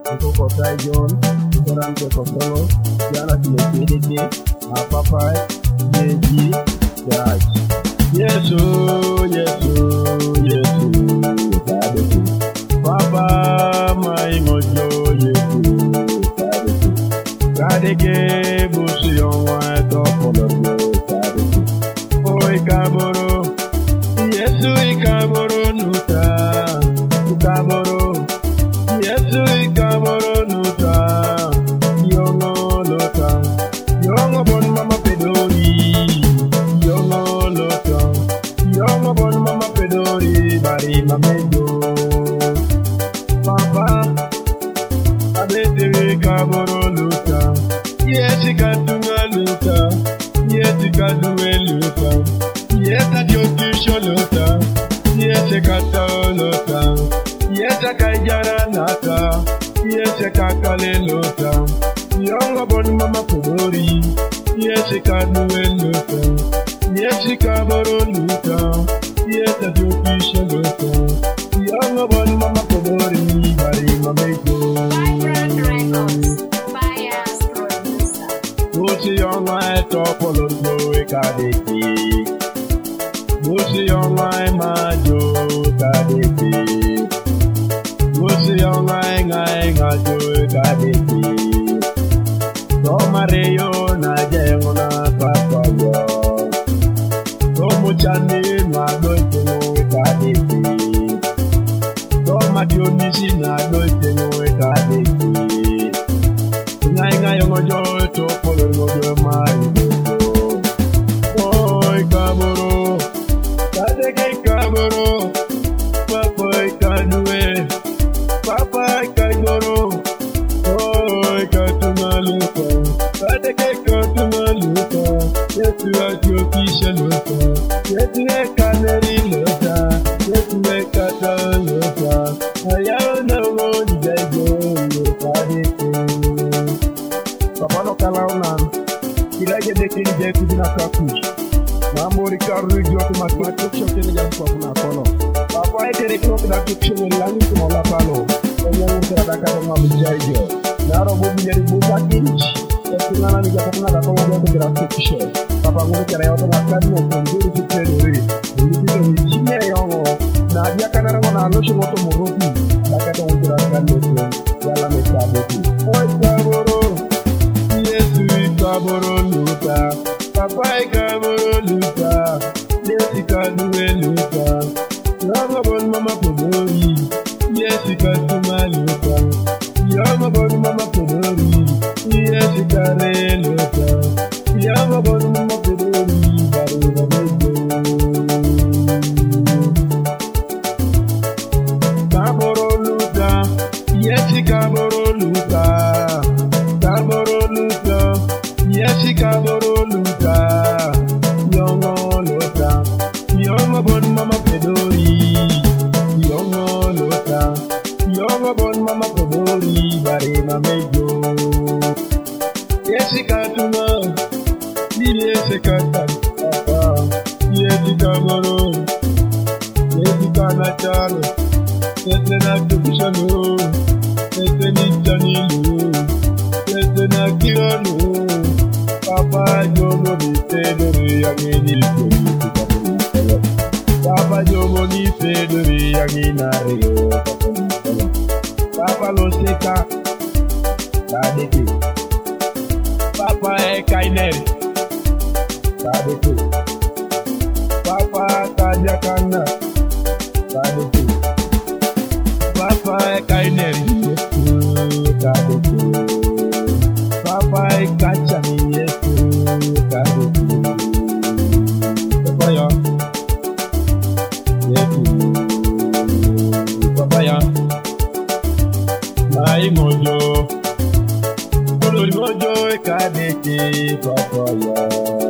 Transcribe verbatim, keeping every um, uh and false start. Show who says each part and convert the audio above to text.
Speaker 1: Iko Tai John, Ikoran ke Kosolo, Yana Kile Kedeke, Apapai, Yeji, Jaj. Yesu, Yesu, Yesu, Kadeke. Papa, my mojo, Yesu, Kadeke. Kadeke, Bushi on my top of the Kadeke. Oh, Ikaboro, Yesu, Ikaboro, Nuta, Ikaboro. Yesu Ikaboro Nuta, Yongo Lota, Yongo Bon Mama Pedori, Yongo Lota, Yongo Bon Mama Pedori, Bari Mamedo, Papa, Abete Ikaboro Luta, Yes Ikatunga Luta, Yes Ikadue Luta, Yes Adiotisho Luta, Yes Ikata Luta. Yes, I can get nata. Yes, I can call it lota. Young born mama Podori. Yes, I can do it lota. Yes, I can borrow lota. Yes, I do fish a lota. Young born mama Podori. Bari mamego.
Speaker 2: Vibrant Records. Bias producer.
Speaker 1: Lucy on my top of the boy Kadeki. Lucy on my majo Kadeki. Lucy on my ngai ngajo Kadeki. Tomareyo na jengo na papayo. Tomuchani na doitengo Kadeki. Tomadionisi na doitengo Kadeki. Ngai ngai ngojo topolo ngojo mai. Oh Ikaboro, Kadeki Ikaboro, Papa Ikadue. Papa Ikagoro, oh Ikatumaluka, Kadeke Ikatumaluka, Yetu Akiokisha Luka, Yetu Ekaneri Luka, Yetu Ekata Luka, Ayana Wodi Jago Luka Deke. Papa no Kalaunan, Kilage Deke Jeku Dina Kakush, Mamori Karu Joku Matmatuk Shokini Jampakuna Kono. Papa Eke Rekok na Tukshini Langi Kumola Palo. Yang terdapat dalam menjadi, naro bumi jadi buka inch. Setengah ni jatuh kena datang orang bergerak kecil. Papa guru cara orang makan maupun dulu kita dulu. Dulu kita micinya yang oh, nah dia kan orang mana lo semua tu muruti. Maka tu orang gerakan itu dalam ekaboti. Oh Ikaboro, Yesu Ikaboro luta. Papa Ikaboro luta. Yesu Ikadue luta. Lama bon mama Podori. Yes, you got to my luta. Yama bon mama Podori. Yes, you got a luta. Yama bon mama Podori. Baruna Medo. Kaboro luta. Yes, you kaboro luta. Kaboro luta. Yes, you kaboro luta. Yongo luta. Yama bon mama Podori. Yongo lota, yongo bon mama Podori, Bari Mamedo. Yes, Ikatuma, yes, Ikatan, Papa, yes, Ikaboro, yes, Ikanachalo, yes, Nakishano, yes, Nichanilu, yes, Nakirano, Papa, Yomo, Pedori, Yangini, Papa Jomo ni Pedori Yanginario. Papa Loseka Kadeke. Papa Ekaineri Kadeke. Papa Kajakana Kadeke. Papa Ekaineri Kadeke. Papa Ekachani Kadeke. Papa ya Papaya, my mojo, Mojo Kadeke, Papaya.